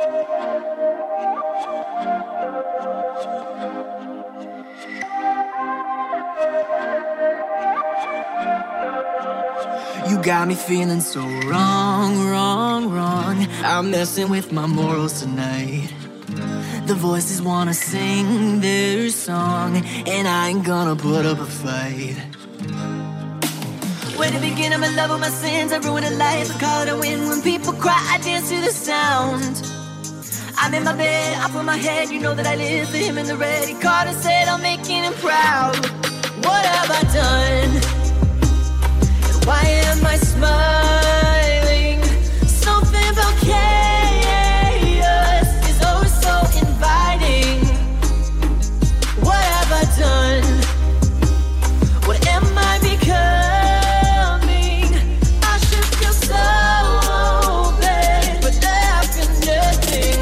You got me feeling so wrong, wrong, wrong. I'm messing with my morals tonight. The voices wanna sing their song, and I ain't gonna put up a fight. Where to begin? I'm in love with my sins. I ruin a life, I call it a win. When people cry, I dance to the sound. I'm in my bed, I put my head. You know that I live for him in the red. He called and said I'm making him proud. What have I done? And why am I smiling? Something about chaos is always so inviting. What have I done? What am I becoming? I should feel so bad, but after nothing.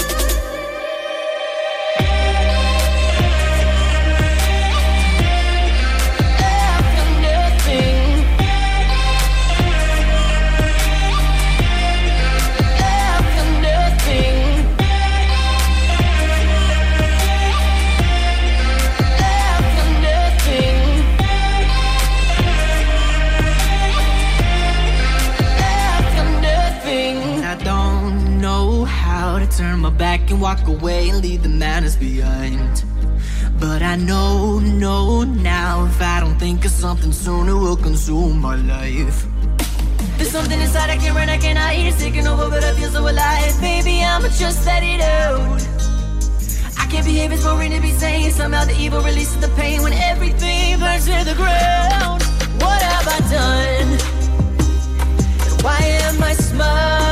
After nothing. After nothing. After nothing. After nothing. I don't know how to turn my back and walk away and leave the madness behind. But I know now, if I don't think of something soon, it will consume my life. There's something inside I can't run, I can't hide. It's taking over, but I feel so alive. Baby, I'ma just let it out. I can't behave, it's boring to be sane. Somehow the evil releases the pain when everything burns to the ground. What have I done? And why am I smiling?